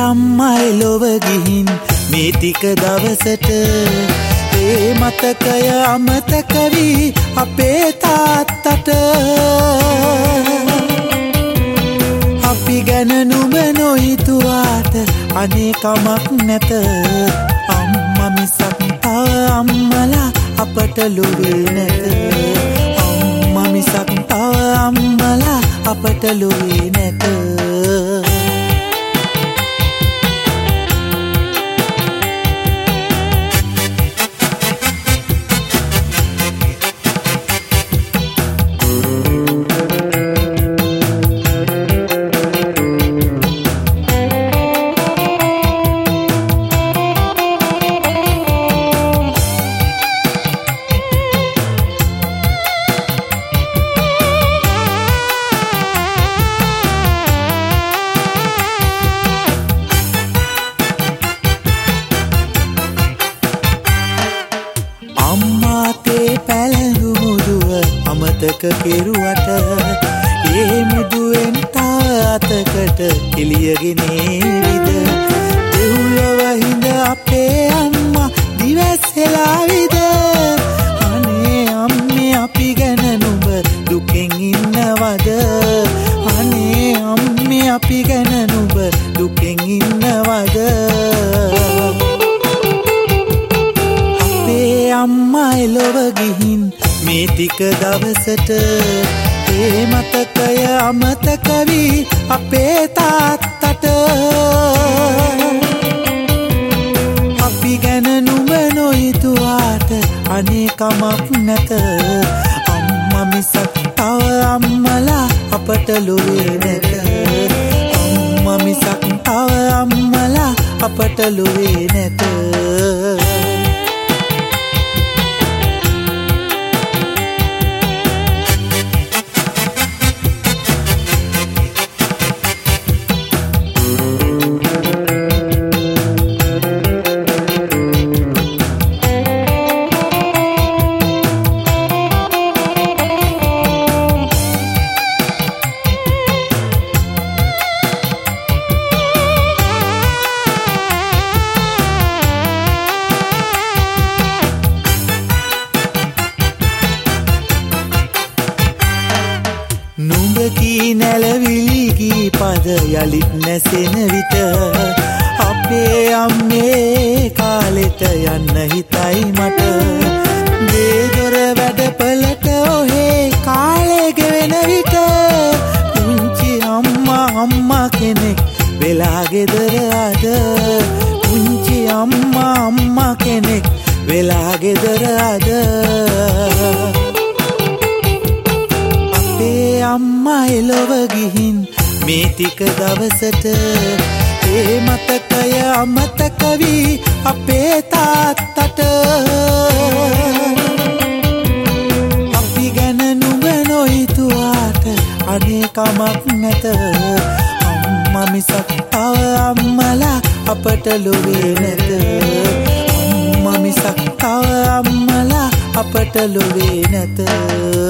අම්මා එලොව ගිහින් මේ ටික දවසට ඒ මතකය අමතක වී අපේ තාත්තට අපි ගැන නුඹ නොහිතුවාට අනේ කමක් නැත අම්මා මිසක් තව අම්මලා අපට ලොවේ නැත අම්මා මිසක් තව අම්මලා අපට ලොවේ නැත අම්මාතේ පැළඳු මුදුව අමතක කෙරුවට ඒ මුදුවෙන් තව අතකට එළියගෙනේවිද දෙව්ලොව හිඳ අපේ අම්මා දිවැස්සෙලාවිද අනේ අම්මේ අපි ගැන නුඹ දුකෙන් ඉන්නවද අනේ අම්මේ අපි ගැන නුඹ දුකෙන් ඉන්නවද අම්මා එලොව ගිහින් මේ ටික දවසට ඒ මතකය අමතක වී අපේ තාත්තට අපි ගැන නුඹ නොහිතුවාට අනේ කමක් නැත අම්මා මිසක් තව අම්මලා අපට ලොවේ නැත අම්මා මිසක් තව අම්මලා අපට ලොවේ නැත නුඹකී නැලවිලි ගී පද යලිත් නැසෙන විට අපේ අම්මේ කාලෙට යන්න හිතයි මට දේදොර වැඩපලට ඔහේ කාලේ ගෙවෙන විට පුංචි අම්මා කෙනෙක් වෙලා ගෙදර අද පුංචි අම්මා කෙනෙක් වෙලා ගෙදර අද අම්මා එලොව ගිහින් මේ ටික දවසට ඒ මතකය අමතක වී අපේ තාත්තට අපි ගැන නුඹ නොහිතුවාට අනේ කමක් නැත අම්මා මිසක් තව අම්මලා අපට ලොවේ නැත අම්මා මිසක් තව අම්මලා අපට ලොවේ නැත